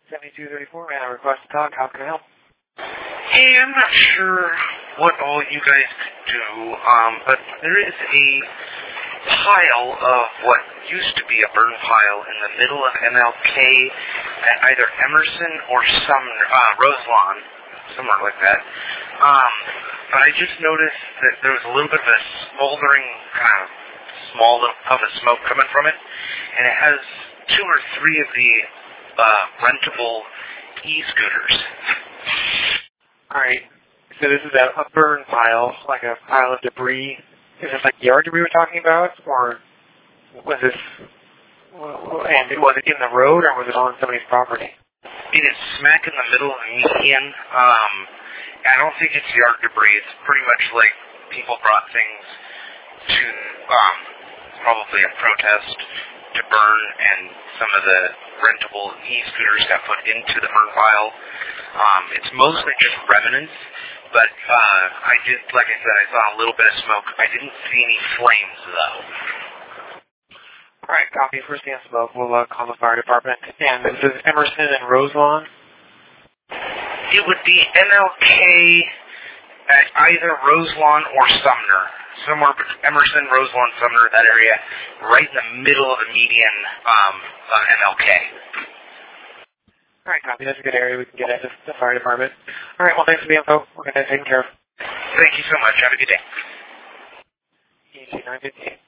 7234, man, I request to talk. How can I help? Hey, I'm not sure what all you guys could do, but there is a pile of what used to be a burn pile in the middle of MLK at either Emerson or Roselawn, somewhere like that. But I just noticed that there was a little bit of a smoldering, kind of small puff of smoke coming from it, and it has 2 or 3 of the rentable e-scooters. Alright, so this is a burn pile, like a pile of debris. Is this like yard debris we're talking about, or was this, and was it in the road, or was it on somebody's property? It is smack in the middle of the median. I don't think it's yard debris. It's pretty much like people brought things to, probably a protest to burn, and some of the rentable e-scooters got put into the burn pile. It's mostly just remnants, but I did, like I said, I saw a little bit of smoke. I didn't see any flames, though. Alright, copy. If we're seeing smoke, we'll call the fire department. And this is Emerson and Roselawn? It would be MLK at either Roselawn or Sumner. Somewhere between Emerson, Roselawn, Sumner, that area, right in the middle of the median MLK. Alright, copy. That's a good area. We can get at the fire department. Alright, well, thanks for the info. We'll get that taken care of. Thank you so much. Have a good day. EG 958.